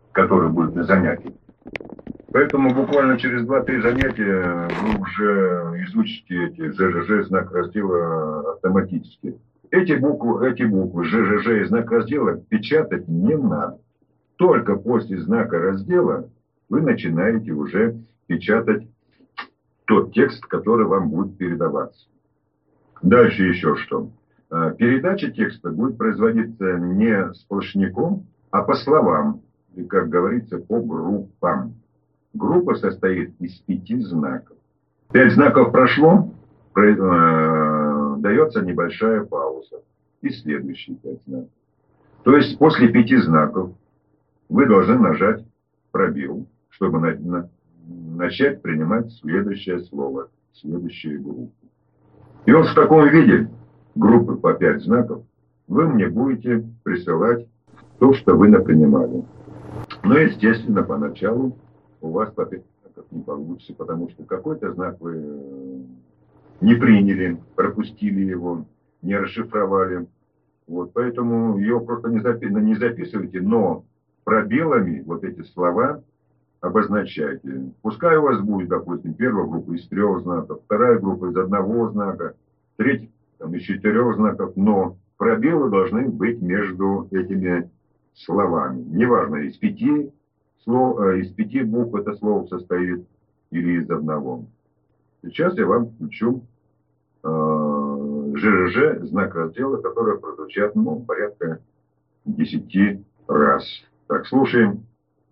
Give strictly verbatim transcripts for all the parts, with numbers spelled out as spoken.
который будет на занятии. Поэтому буквально через два-три занятия вы уже изучите эти ЖЖЖ, знак раздела автоматически. Эти буквы, эти буквы ЖЖЖ и знак раздела печатать не надо. Только после знака раздела вы начинаете уже печатать тот текст, который вам будет передаваться. Дальше еще что. Передача текста будет производиться не сплошняком, а по словам, и, как говорится, по группам. Группа состоит из пяти знаков. Пять знаков прошло, про, э, дается небольшая пауза. И следующие пять знаков. То есть после пяти знаков вы должны нажать пробел, чтобы на, на, начать принимать следующее слово, следующую группу. И вот в таком виде, группы по пять знаков, вы мне будете присылать то, что вы напринимали. Но, естественно, поначалу у вас по пять знаков не получится, потому что какой-то знак вы не приняли, пропустили его, не расшифровали. Вот, поэтому его просто не, запи не записывайте, но пробелами вот эти слова обозначайте. Пускай у вас будет, допустим, первая группа из трех знаков, вторая группа из одного знака, третья там, из четырех знаков, но пробелы должны быть между этими словами. Неважно, из пяти, слов, из пяти букв это слово состоит или из одного. Сейчас я вам включу э, ЖЖЖ, знак раздела, который прозвучат ну, порядка десяти раз. Так, слушаем.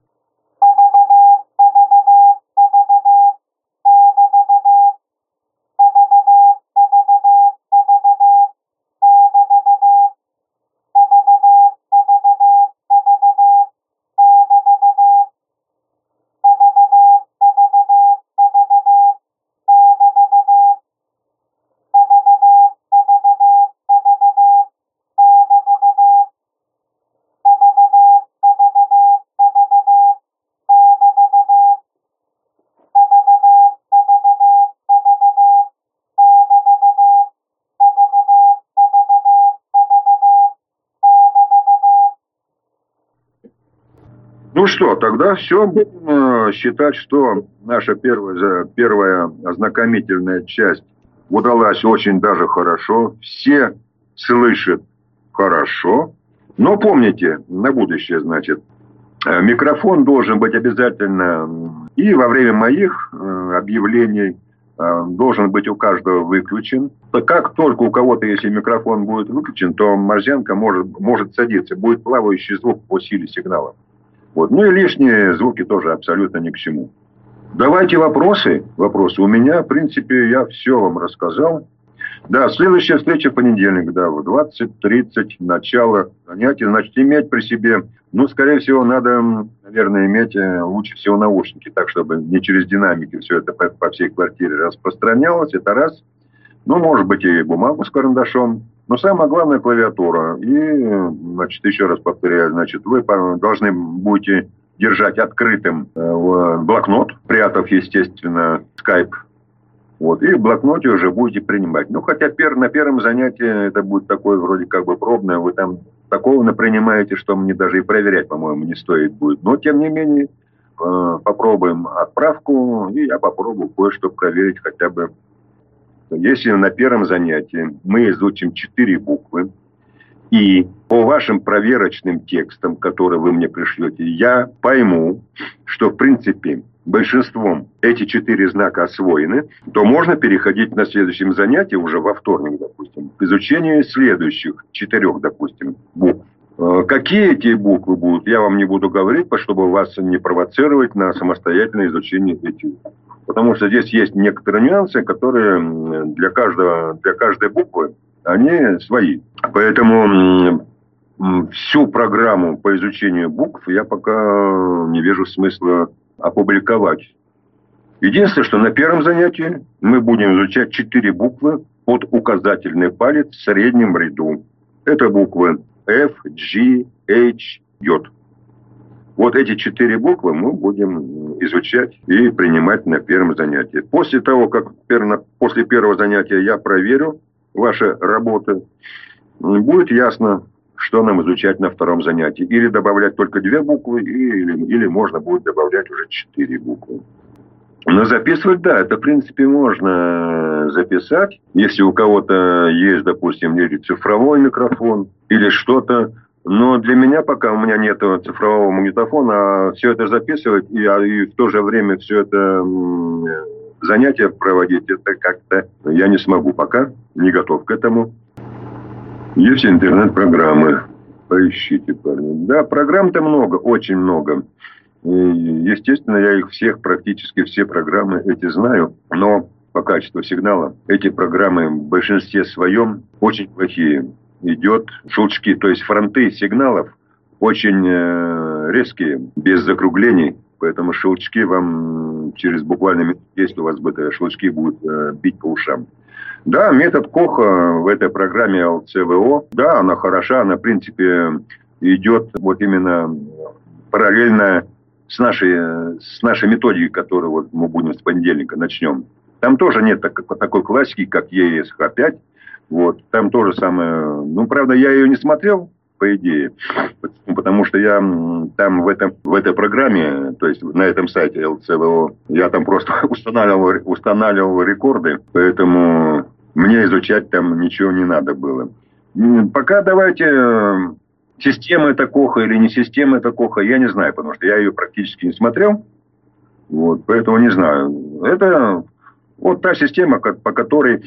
Ну что, тогда все, будем считать, что наша первая, первая ознакомительная часть удалась очень даже хорошо. Все слышат хорошо. Но помните, на будущее, значит, микрофон должен быть обязательно и во время моих объявлений должен быть у каждого выключен. Как только у кого-то, если микрофон будет выключен, то морзянка может, может садиться, будет плавающий звук по силе сигнала. Вот. Ну и лишние звуки тоже абсолютно ни к чему. Давайте вопросы. Вопросы. У меня, в принципе, я все вам рассказал. Да, следующая встреча в понедельник, да, в двадцать тридцать, начало занятий. Значит, иметь при себе, ну, скорее всего, надо, наверное, иметь лучше всего наушники, так, чтобы не через динамики все это по, по всей квартире распространялось. Это раз. Ну, может быть, и бумагу с карандашом. Но самое главное — клавиатура. И, значит, еще раз повторяю, значит, вы должны будете держать открытым э, блокнот, прятав, естественно, скайп. Вот, и в блокноте уже будете принимать. Ну, хотя пер, на первом занятии это будет такое вроде как бы пробное. Вы там такого напринимаете, что мне даже и проверять, по-моему, не стоит будет. Но, тем не менее, э, попробуем отправку, и я попробую кое-что проверить хотя бы. Если на первом занятии мы изучим четыре буквы, и по вашим проверочным текстам, которые вы мне пришлете, я пойму, что, в принципе, большинством эти четыре знака освоены, то можно переходить на следующем занятии, уже во вторник, допустим, к изучению следующих четырех, допустим, букв. Какие эти буквы будут, я вам не буду говорить, чтобы вас не провоцировать на самостоятельное изучение этих букв. Потому что здесь есть некоторые нюансы, которые для, каждого, для каждой буквы, они свои. Поэтому всю программу по изучению букв я пока не вижу смысла опубликовать. Единственное, что на первом занятии мы будем изучать четыре буквы под указательный палец в среднем ряду. Это буквы F, G, H, J. Вот эти четыре буквы мы будем изучать и принимать на первом занятии. После того, как после первого занятия я проверю ваши работы, будет ясно, что нам изучать на втором занятии. Или добавлять только две буквы, или, или можно будет добавлять уже четыре буквы. Но записывать, да, это, в принципе, можно записать. Если у кого-то есть, допустим, или цифровой микрофон, или что-то. Но для меня, пока у меня нет цифрового магнитофона, все это записывать и, и в то же время все это занятие проводить, это как-то я не смогу пока, не готов к этому. Есть интернет-программы. Поищите, парни. Да, программ-то много, очень много. И, естественно, я их всех, практически все программы эти знаю. Но по качеству сигнала эти программы в большинстве своем очень плохие. Идет щелчки, то есть фронты сигналов очень э, резкие, без закруглений. Поэтому щелчки вам через буквально, если у вас будет, щелчки будут э, бить по ушам. Да, метод Коха в этой программе эл цэ вэ о, да, она хороша, она, в принципе, идет вот именно параллельно с нашей, с нашей методикой, которую вот мы будем с понедельника начнем. Там тоже нет так, такой классики, как и эс ха пять. Вот, там тоже самое. Ну, правда, я ее не смотрел, по идее, потому что я там в, этом, в этой программе, то есть на этом сайте эл цэ вэ о, я там просто устанавливал, устанавливал рекорды, поэтому мне изучать там ничего не надо было. Пока давайте, система это Коха или не система это Коха, я не знаю, потому что я ее практически не смотрел, вот, поэтому не знаю. Это вот та система, по которой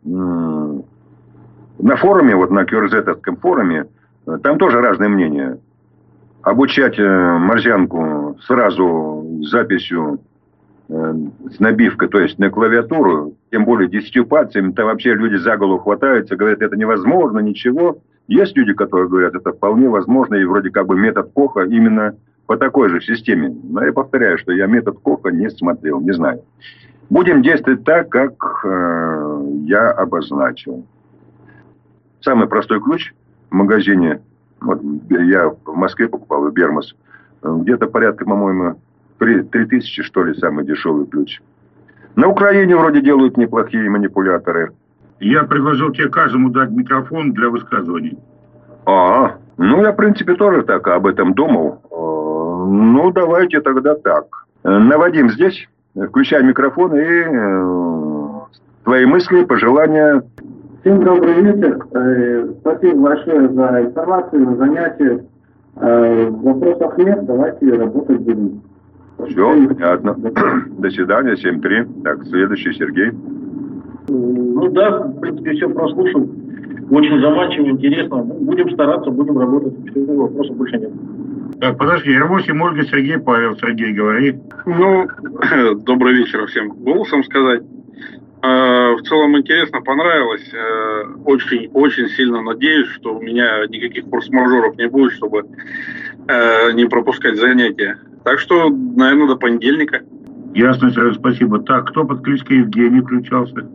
на форуме, вот на кью эр зет-овском форуме, там тоже разные мнения. Обучать морзянку сразу с записью, с набивкой, то есть на клавиатуру, тем более десятью пальцами, там вообще люди за голову хватаются, говорят, это невозможно, ничего. Есть люди, которые говорят, это вполне возможно, и вроде как бы метод Коха именно по такой же системе. Но я повторяю, что я метод Коха не смотрел, не знаю. Будем действовать так, как э, я обозначил. Самый простой ключ в магазине, вот я в Москве покупал, в Бермас, где-то порядка, по-моему, три тысячи, что ли, самый дешевый ключ. На Украине вроде делают неплохие манипуляторы. Я предложил тебе каждому дать микрофон для высказываний. А, ну я, в принципе, тоже так об этом думал. Ну, давайте тогда так. Наводим здесь, включай микрофон и э, твои мысли, пожелания. Всем добрый вечер. Спасибо большое за информацию, за занятие. Вопросов нет, давайте работать будем. Все, понятно. До свидания, семь три. Так, следующий Сергей. Ну да, в принципе, все прослушал. Очень заманчиво, интересно. Будем стараться, будем работать. Все, вопросов больше нет. Так, подожди, эр восемь, Ольга, Сергей, Павел. Сергей, говори. Ну, добрый вечер всем голосом сказать. В целом интересно, понравилось. Очень, очень сильно надеюсь, что у меня никаких форс-мажоров не будет, чтобы не пропускать занятия. Так что, наверное, до понедельника. Ясно, Серега, спасибо. Так, кто под кличкой Евгений включался?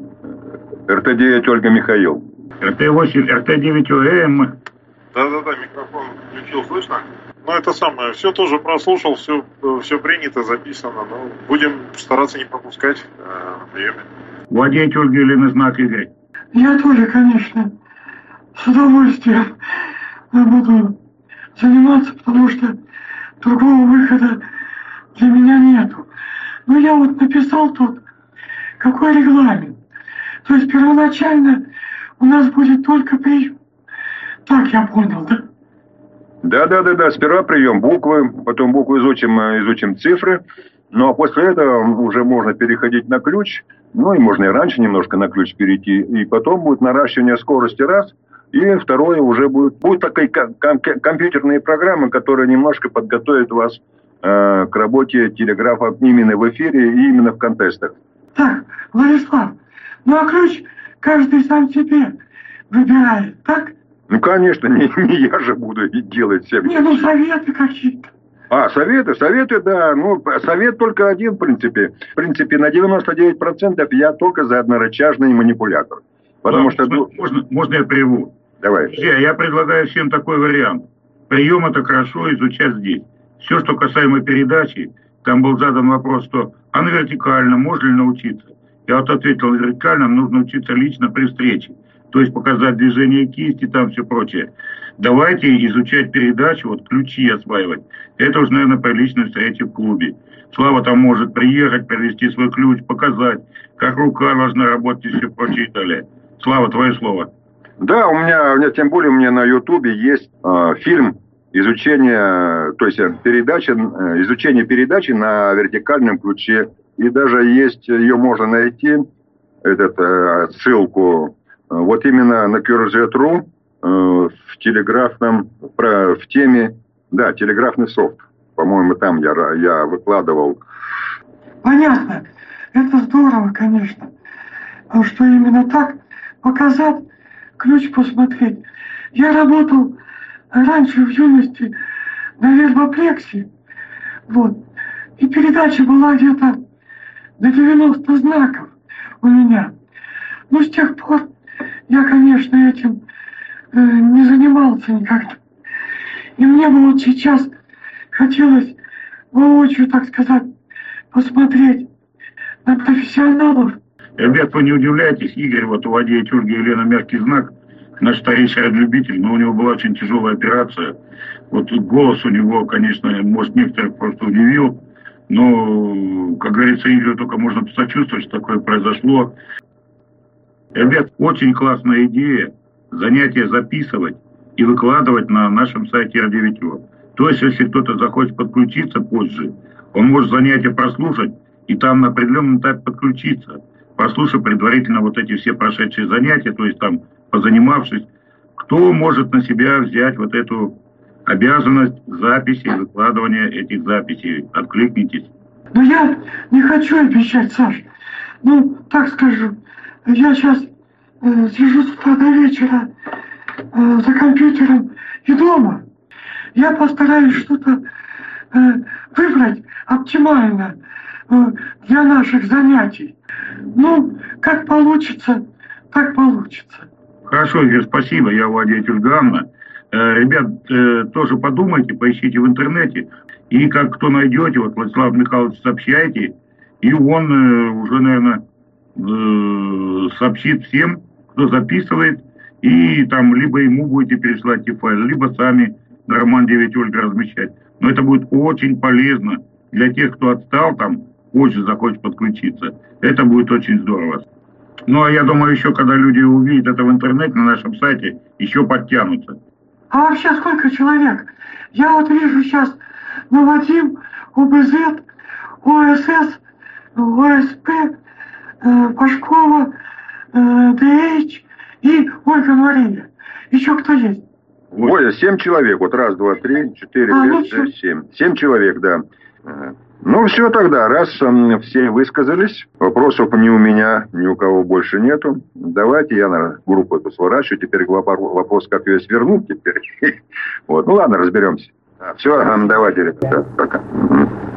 эр тэ девять Ольга Михаил. эр тэ восемь, эр тэ девять о эм. Да-да-да, микрофон включил, слышно? Ну, это самое, все тоже прослушал, все, все принято, записано, но будем стараться не пропускать э, на приеме. Владеете, Ольга Елена, знак Игорь? Я тоже, конечно, с удовольствием буду заниматься, потому что другого выхода для меня нету. Но я вот написал тут, какой регламент. То есть первоначально у нас будет только прием. Так я понял, да? Да, да, да, да. Сперва прием буквы, потом буквы изучим, изучим цифры. Ну а после этого уже можно переходить на ключ. Ну и можно и раньше немножко на ключ перейти. И потом будет наращивание скорости раз. И второе уже будет. Будут такие ком- ком- компьютерные программы, которые немножко подготовят вас э, к работе телеграфа именно в эфире и именно в контестах. Так, Владислав, ну а ключ каждый сам себе выбирает, так? Ну, конечно, не, не я же буду делать всем. Не, ну советы какие-то. А, советы, советы, да. Ну, совет только один, в принципе. В принципе, на девяносто девять процентов я только за однорычажный манипулятор. Потому да, что... Можно, можно я приведу? Давай. Друзья, я предлагаю всем такой вариант. Прием это хорошо изучать здесь. Все, что касаемо передачи, там был задан вопрос, что а на вертикально можно ли научиться? Я вот ответил, на вертикальном нужно учиться лично при встрече. то есть показать движение кисти, там все прочее. Давайте изучать передачу, вот ключи осваивать. Это уж, наверное, приличная встреча в клубе. Слава там может приехать, привезти свой ключ, показать, как рука должна работать и все прочее и далее. Слава, твое слово. Да, у меня, у меня тем более у меня на Ютубе есть э, фильм изучение, то есть передача, э, изучение передачи на вертикальном ключе. И даже есть, ее можно найти, этот, э, ссылку, э, вот именно на Кюрзет точка ру э, в телеграфном, про, в теме, да, телеграфный софт. По-моему, там я, я выкладывал. Понятно. Это здорово, конечно. А что именно так показать, ключ посмотреть. Я работал раньше в юности на вербоплексе. Вот. И передача была где-то до девяноста знаков у меня. Но с тех пор я, конечно, этим э, не занимался никогда. И мне бы вот сейчас хотелось воочию, так сказать, посмотреть на профессионалов. Ребят, вы не удивляйтесь, Игорь, вот у Вадея Тюрги и Елена мягкий знак, наш старейший любитель, но у него была очень тяжелая операция. Вот голос у него, конечно, может, некоторых просто удивил, но, как говорится, Игорю только можно посочувствовать, что такое произошло. Ребят, очень классная идея занятия записывать и выкладывать на нашем сайте эр девять о. То есть, если кто-то захочет подключиться позже, он может занятия прослушать и там на определенном этапе подключиться, прослушав предварительно вот эти все прошедшие занятия, то есть там позанимавшись, кто может на себя взять вот эту обязанность записи, выкладывания этих записей. Откликнитесь. Но я не хочу обещать, Саш. Ну, так скажу, я сейчас э, сижу с утра до вечера э, за компьютером и дома. Я постараюсь что-то э, выбрать оптимально э, для наших занятий. Ну, как получится, так получится. Хорошо, Игорь, спасибо. Я Владимир Тюльганна. Э, ребят, э, тоже подумайте, поищите в интернете. И как кто найдете, вот Владислав Михайлович сообщайте, и он э, уже, наверное, э, сообщит всем, кто записывает, и там либо ему будете пересылать эти файлы, либо сами на Роман девять Ольга размещать. Но это будет очень полезно для тех, кто отстал там, позже захочет подключиться. Это будет очень здорово. Ну, а я думаю, еще когда люди увидят это в интернете, на нашем сайте, еще подтянутся. А вообще сколько человек? Я вот вижу сейчас Новодим, ОБЗ, ОСС, ОСП, э, Пашкова, э, ДХ и Ольга Мария. Еще кто есть? Ой, семь человек. Вот раз, два, три, четыре, а, пять, ну шесть, семь. Семь человек, да. Ну, все тогда. Раз э, все высказались, вопросов ни у меня, ни у кого больше нету. Давайте я на группу эту сворачиваю. Теперь вопрос, как ее свернуть теперь. Вот. Ну, ладно, разберемся. Все, давайте, ребята, пока.